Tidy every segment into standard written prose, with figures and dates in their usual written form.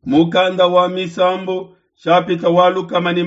mukanda wa misambo shapita waluka mani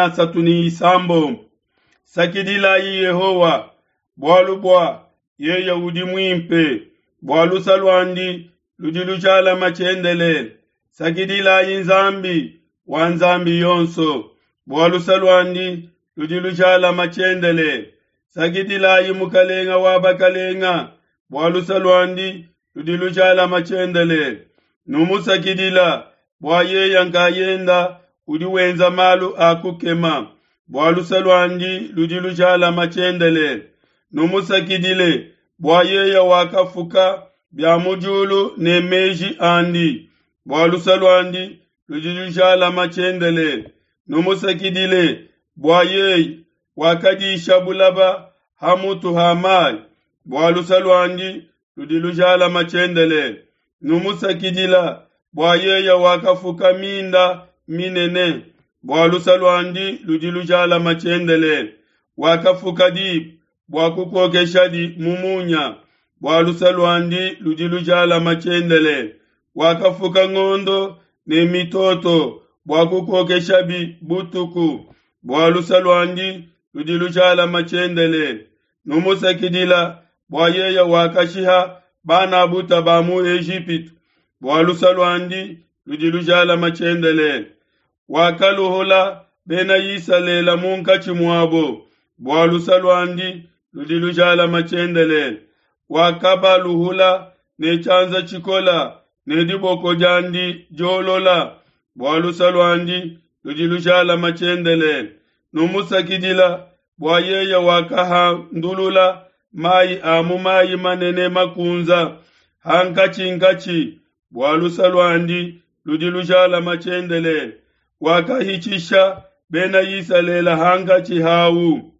30 sakidila yi Yehowa bwalu bwa ye Yahudi mwimpe bwalu salwandi ludilu chala machendele sakidila yi nzambi wa nzambi yonso bwalu salwandi ludilu chala machendele sakidila yi mukalenga wa bakalenga bwalu salwandi ludilu chala machendele numusakidila bwa ye yankayenda udiwenza malu akukema bwalu salwandi ludilu chala machendele numusakidile bwa yeya wakafuka bya mujulu ne meji andi bwalu salwandi ludilu chala machendele numusakidile bwa yeya wakadisha bulaba hamutu hamai bwalu salwandi ludilu chala machendele numusakidila bwa yeya wakafuka minda minene bwalu salwandi ludilu chala machendele wakafuka dib bwa kukokesha di mumunya bwalu salwandi ludilu chala machendele wakafuka ngondo ne mitoto bwa kukokesha bi butuku bwalu salwandi ludilu chala machendele numusakidila bwa yeya wakashiha bana buta bamu Egypt bwalu salwandi ludilu chala machendele wakaluhula bena yisalela munkachi mwabo bwalu salwandi ludilu chala machendele wakabaluhula ne chanza chikola ne diboko jandi jolola bwalu salwandi ludilu chala machendele numusakidila bwa yeya wakaha ndulula mai amu mai manene makunza hankachi bwalu salwandi ludilu chala machendele wakahichisha bena yisalela hankachi hawu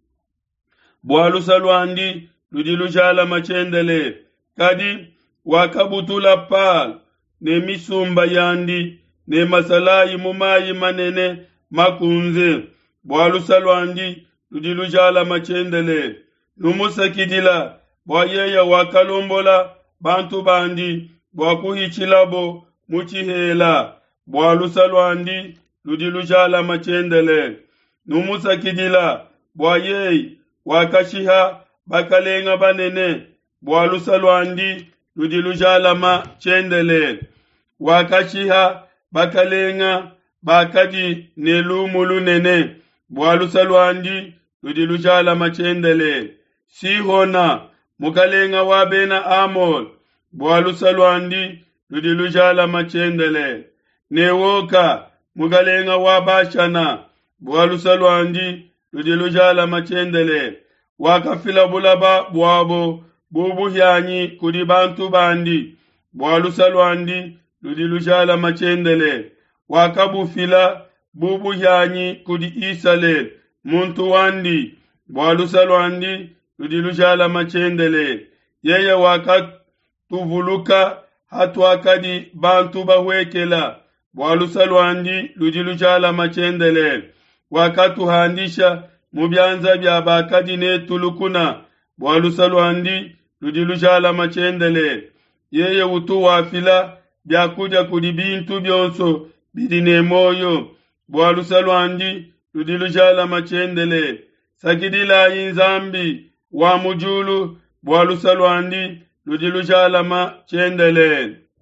bwalu salwandi ludilu chala machendele kadi wakabutula pal ne misumba yandi ne masalayi mumayi manene makunze bwalu salwandi ludilu chala machendele numusakidila bwa yeya wakalombola bantu bandi bwa kuhichilabo muchihela bwalu salwandi ludilu chala machendele numusakidila bwa yeya wakashiha bakalenga banene bwalu salwandi ludilu chala machendele wakashiha bakalenga bakadi nelumulu nene bwalu salwandi ludilu chala machendele Sihona mukalenga wabena Amol bwalu salwandi ludilu chala machendele Newoka mukalenga wabashana bwalu salwandi ludilu chala machendele wakafila bulaba bwabo bubu hyanyi kudi bantu bandi bwalu salwandi ludilu chala machendele wakabufila bubu hyanyi kudi Israel muntu wandi bwalu salwandi ludilu chala machendele yeye wakatuvuluka hatu akadi bantu bahwekela bwalu salwandi ludilu chala machendele wakatuhandisha mubyanza bya bakadi ne tulukuna bwalu salwandi ludilu chala machendele yeye utu wafila byakuja kudi bintu byonso bidine moyo bwalu salwandi ludilu chala machendele sakidila inzambi wa mujulu bwalu salwandi ludilu chala machendele